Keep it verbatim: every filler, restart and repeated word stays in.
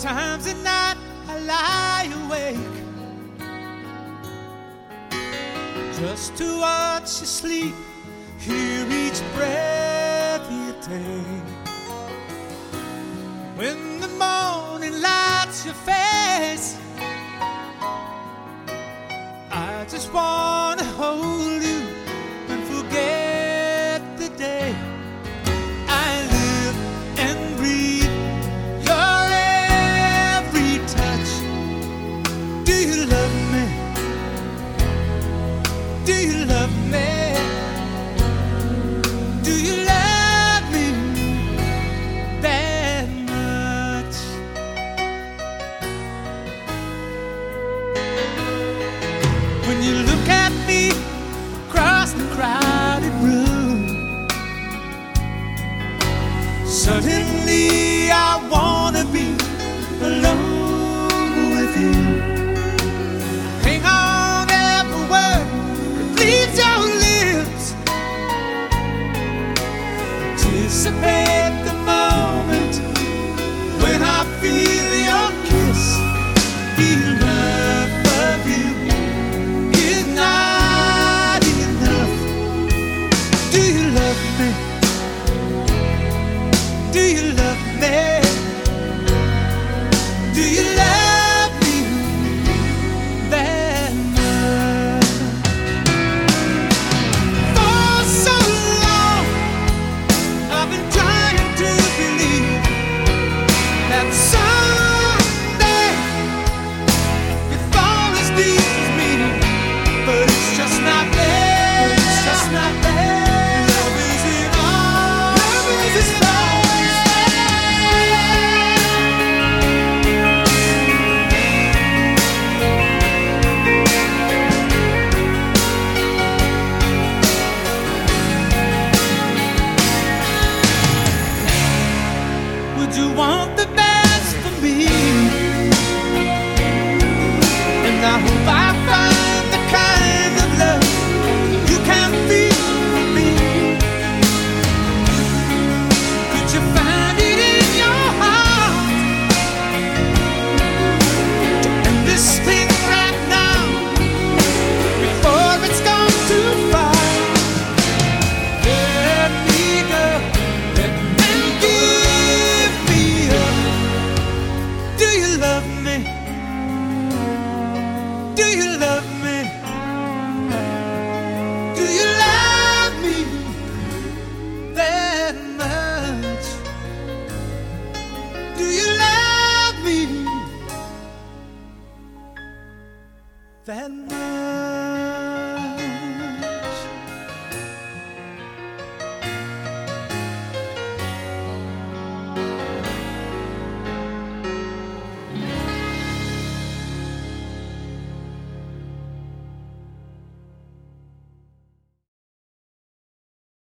Times at night I lie awake just to watch you sleep, hear each breath you take. When the morning lights your face, I just wanna hold you and forget the day. I live and breathe your every touch. Do you love me? Do you love me? Do you love me that much? When you look at me across the crowded room, suddenly